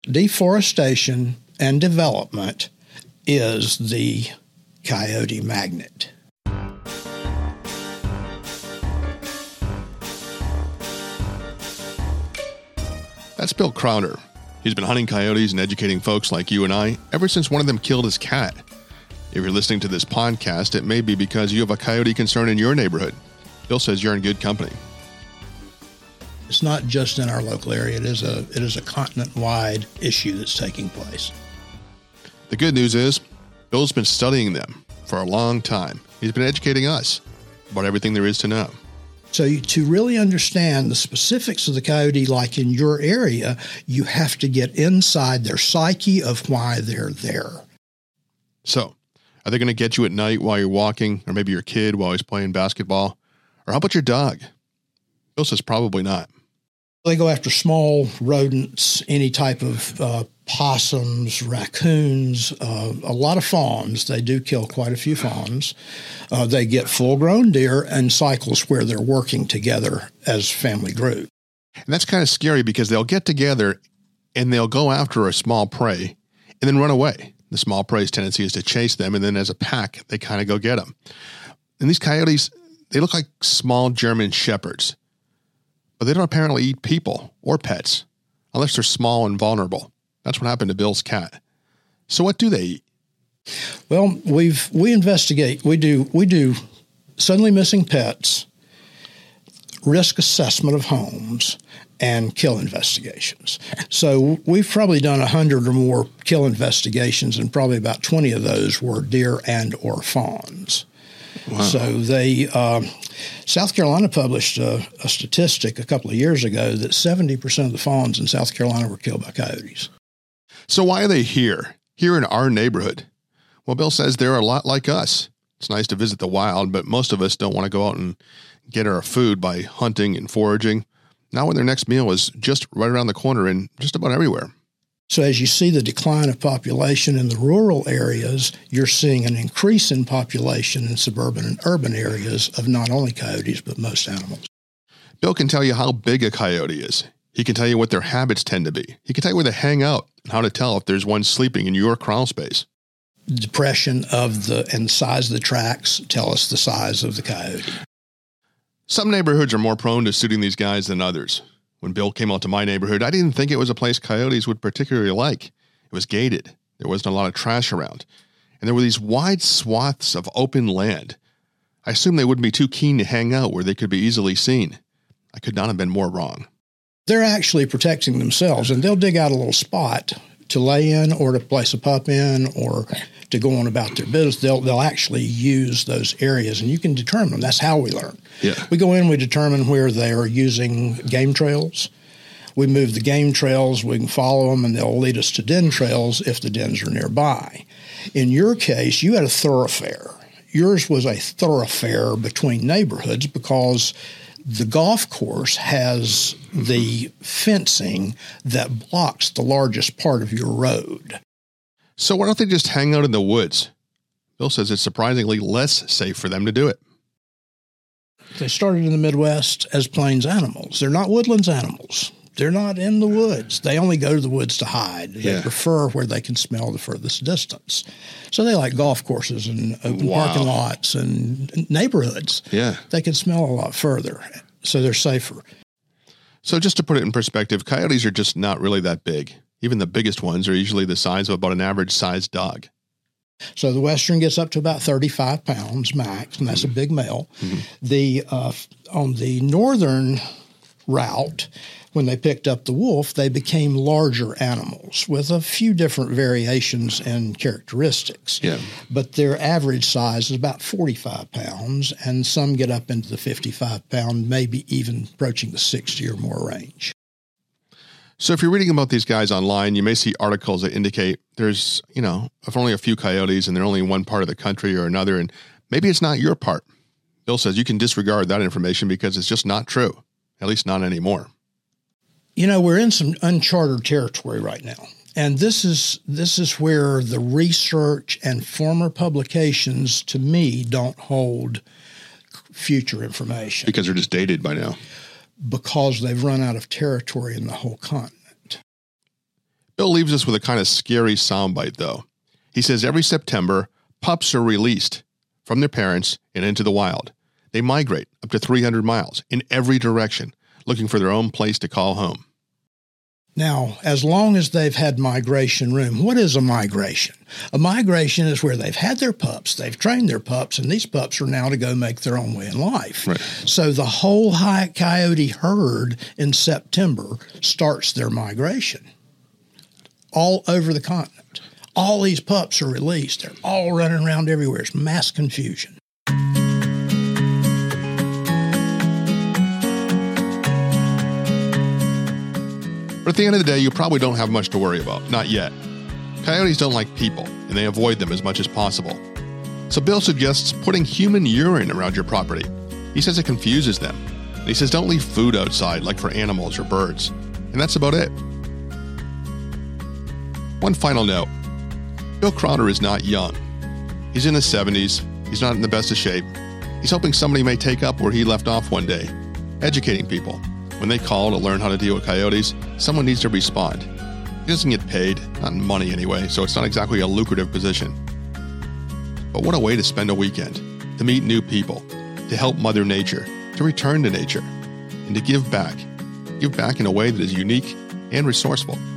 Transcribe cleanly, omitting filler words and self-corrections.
Deforestation and development is the coyote magnet. That's Bill Crowder. He's been hunting coyotes and educating folks like you and I ever since one of them killed his cat. If you're listening to this podcast, it may be because you have a coyote concern in your neighborhood. Bill says you're in good company. It's not just in our local area. It is a continent-wide issue that's taking place. The good news is Bill's been studying them for a long time. He's been educating us about everything there is to know. So to really understand the specifics of the coyote, like in your area, you have to get inside their psyche of why they're there. So, are they going to get you at night while you're walking, or maybe your kid while he's playing basketball? Or how about your dog? Bill says probably not. They go after small rodents, any type of possums, raccoons, a lot of fawns. They do kill quite a few fawns. They get full-grown deer and cycles where they're working together as family group. And that's kind of scary because they'll get together and they'll go after a small prey and then run away. The small prey's tendency is to chase them, and then as a pack, they kind of go get them. And these coyotes, they look like small German shepherds, but they don't apparently eat people or pets unless they're small and vulnerable. That's what happened to Bill's cat. So what do they eat? Well, we investigate. We do suddenly missing pets, risk assessment of homes, and kill investigations. So we've probably done 100 or more kill investigations, and probably about 20 of those were deer and or fawns. Wow. So South Carolina published a statistic a couple of years ago that 70% of the fawns in South Carolina were killed by coyotes. So why are they here in our neighborhood? Well, Bill says they're a lot like us. It's nice to visit the wild, but most of us don't want to go out and get our food by hunting and foraging. Now when their next meal is just right around the corner and just about everywhere. So as you see the decline of population in the rural areas, you're seeing an increase in population in suburban and urban areas of not only coyotes, but most animals. Bill can tell you how big a coyote is. He can tell you what their habits tend to be. He can tell you where they hang out and how to tell if there's one sleeping in your crawl space. Depression and the size of the tracks tell us the size of the coyote. Some neighborhoods are more prone to shooting these guys than others. When Bill came out to my neighborhood, I didn't think it was a place coyotes would particularly like. It was gated. There wasn't a lot of trash around. And there were these wide swaths of open land. I assumed they wouldn't be too keen to hang out where they could be easily seen. I could not have been more wrong. They're actually protecting themselves, and they'll dig out a little spot to lay in or to place a pup in or to go on about their business. They'll actually use those areas, and you can determine them. That's how we learn. Yeah. We go in, we determine where they are using game trails. We move the game trails, we can follow them, and they'll lead us to den trails if the dens are nearby. In your case, you had a thoroughfare. Yours was a thoroughfare between neighborhoods because the golf course has the fencing that blocks the largest part of your road. So why don't they just hang out in the woods? Bill says it's surprisingly less safe for them to do it. They started in the Midwest as plains animals. They're not woodlands animals. They're not in the woods. They only go to the woods to hide. They prefer where they can smell the furthest distance. So they like golf courses and open parking lots and neighborhoods. Yeah. They can smell a lot further, so they're safer. So just to put it in perspective, coyotes are just not really that big. Even the biggest ones are usually the size of about an average-sized dog. So the Western gets up to about 35 pounds max, and that's a big male. Mm-hmm. On the northern route, when they picked up the wolf, they became larger animals with a few different variations and characteristics. Yeah. But their average size is about 45 pounds, and some get up into the 55-pound, maybe even approaching the 60 or more range. So if you're reading about these guys online, you may see articles that indicate there's, only a few coyotes and they're only in one part of the country or another, and maybe it's not your part. Bill says you can disregard that information because it's just not true, at least not anymore. We're in some uncharted territory right now, and this is where the research and former publications, to me, don't hold future information. Because they're just dated by now. Because they've run out of territory in the whole continent. Bill leaves us with a kind of scary soundbite, though. He says every September, pups are released from their parents and into the wild. They migrate up to 300 miles in every direction, looking for their own place to call home. Now, as long as they've had migration room, what is a migration? A migration is where they've had their pups, they've trained their pups, and these pups are now to go make their own way in life. Right. So the whole coyote herd in September starts their migration all over the continent. All these pups are released. They're all running around everywhere. It's mass confusion. But at the end of the day, you probably don't have much to worry about. Not yet. Coyotes don't like people, and they avoid them as much as possible. So Bill suggests putting human urine around your property. He says it confuses them. And he says don't leave food outside like for animals or birds. And that's about it. One final note. Bill Crowder is not young. He's in his 70s. He's not in the best of shape. He's hoping somebody may take up where he left off one day, educating people. When they call to learn how to deal with coyotes, someone needs to respond. He doesn't get paid, not in money anyway, so it's not exactly a lucrative position. But what a way to spend a weekend, to meet new people, to help Mother Nature, to return to nature, and to give back. Give back in a way that is unique and resourceful.